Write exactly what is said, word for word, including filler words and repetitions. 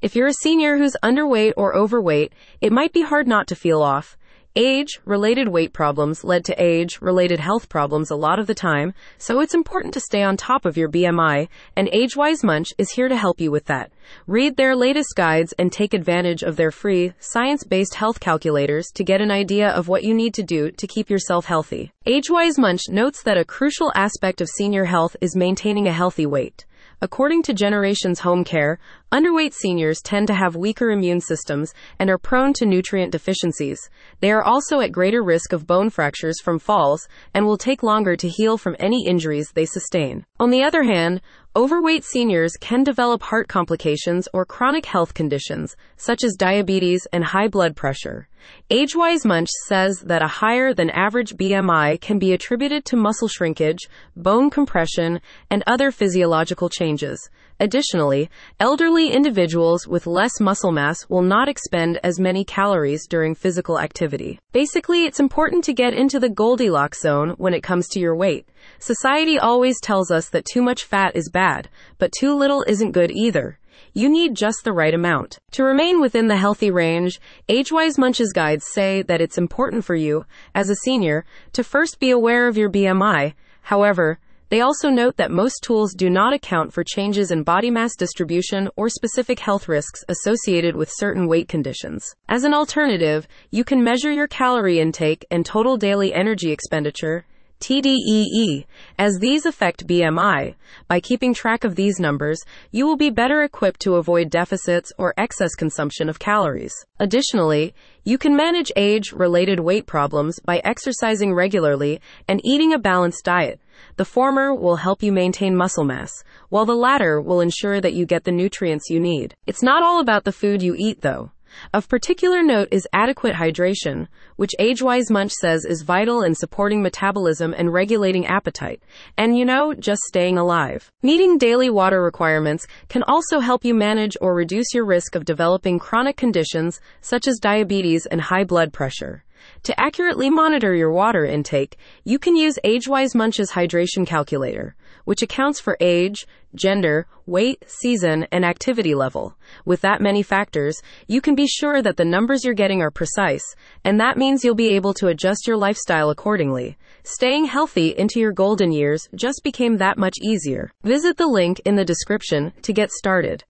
If you're a senior who's underweight or overweight, it might be hard not to feel off. Age-related weight problems led to age-related health problems a lot of the time, so it's important to stay on top of your B M I, and AgeWise Munch is here to help you with that. Read their latest guides and take advantage of their free, science-based health calculators to get an idea of what you need to do to keep yourself healthy. AgeWise Munch notes that a crucial aspect of senior health is maintaining a healthy weight. According to Generations Home Care, underweight seniors tend to have weaker immune systems and are prone to nutrient deficiencies. They are also at greater risk of bone fractures from falls and will take longer to heal from any injuries they sustain. On the other hand, overweight seniors can develop heart complications or chronic health conditions, such as diabetes and high blood pressure. AgeWise Munch says that a higher than average B M I can be attributed to muscle shrinkage, bone compression, and other physiological changes. Additionally, elderly individuals with less muscle mass will not expend as many calories during physical activity. Basically, it's important to get into the Goldilocks zone when it comes to your weight. Society always tells us that too much fat is bad, but too little isn't good either. You need just the right amount. To remain within the healthy range, AgeWise Munch's guides say that it's important for you, as a senior, to first be aware of your B M I. However, they also note that most tools do not account for changes in body mass distribution or specific health risks associated with certain weight conditions. As an alternative, you can measure your calorie intake and total daily energy expenditure, T D E E, as these affect B M I. By keeping track of these numbers, you will be better equipped to avoid deficits or excess consumption of calories. Additionally, you can manage age-related weight problems by exercising regularly and eating a balanced diet. The former will help you maintain muscle mass, while the latter will ensure that you get the nutrients you need. It's not all about the food you eat, though. Of particular note is adequate hydration, which AgeWise Munch says is vital in supporting metabolism and regulating appetite, and you know, just staying alive. Meeting daily water requirements can also help you manage or reduce your risk of developing chronic conditions such as diabetes and high blood pressure. To accurately monitor your water intake, you can use AgeWise Munch's hydration calculator, which accounts for age, gender, weight, season, and activity level. With that many factors, you can be sure that the numbers you're getting are precise, and that means you'll be able to adjust your lifestyle accordingly. Staying healthy into your golden years just became that much easier. Visit the link in the description to get started.